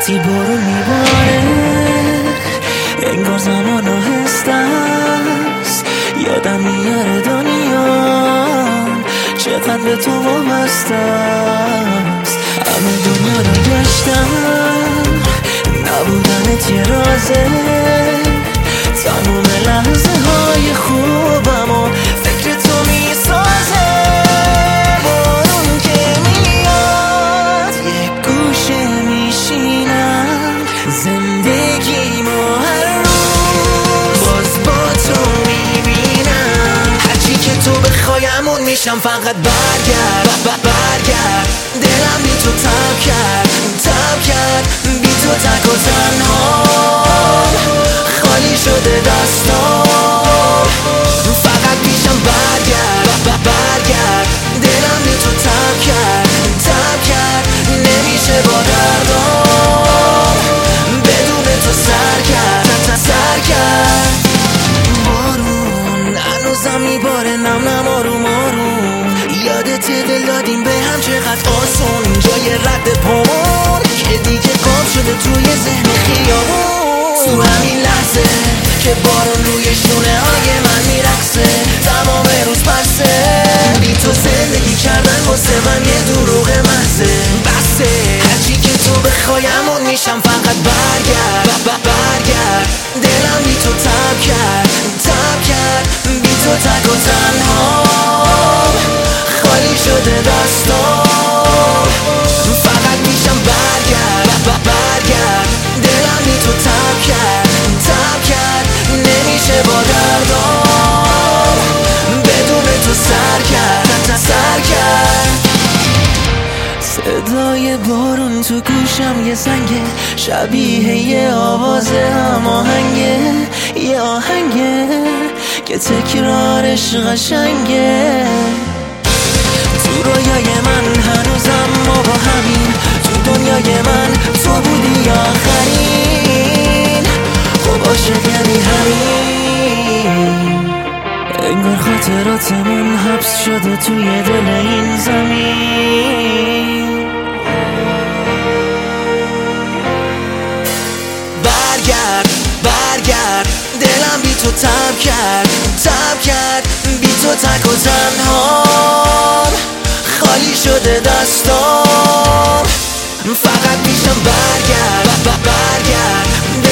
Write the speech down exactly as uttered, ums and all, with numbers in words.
وقتی بارون میباره انگار زمان آهسته است، یادم میاره دنیا چقدر به تو وابسته است. همه دنیا رو گشتم نبودنت یه رازه، تموم لحظه های خوبم و فکر تو میسازه. بارون که میاد یه گوشه میشینم، زندگیمو هر روز باز با تو میبینم. هرچی که تو بخوایمون میشم، فقط برگرد برگرد. دلم بی تو تب کرد تب کرد، بی تو تک و تنها خالی شده دستام. فقط پیشم برگرد برگرد. دلم بی تو تب کرد تب کرد، نمیشه با دردام بدون تو سر کرد سر کرد. بارون هنوزم میباره نم نم آروم آروم، یادت دل دادیم به هم چقدر آسون. جای رد پامون که دیگه قاب شده توی ذهن خیابون. تو همین لحظه که بارون روی شونه های من میرقصه، تمام روز پسه بی تو زندگی کردن واسه من یه دروغ محضه. بسه هرچی که تو بخوایمون میشم، فقط برگرد برگرد. دلم بی تو تب کرد تب کرد، بی تو تک و تنها خالی شده دستام. فقط میشم برگرد برگرد. دلم بی تو تب کرد تب کرد، نمیشه با دردام بدون تو سر کرد سر کرد. صدای بارون تو گوشم یه زنگه، شبیه یه آواز هماهنگه، یه آهنگه که تکرارش قشنگه. تو رویای من هنوزم ما با همین، تو دنیای من تو بودی آخرین. خب عاشق یعنی همین، انگار خاطرات من حبس شده توی دل این زمین. برگرد برگرد. دلم بی تو تب کرد تب کرد، بی تو تک و تنها خالی شده دستام. فقط میشم برگرد برگرد.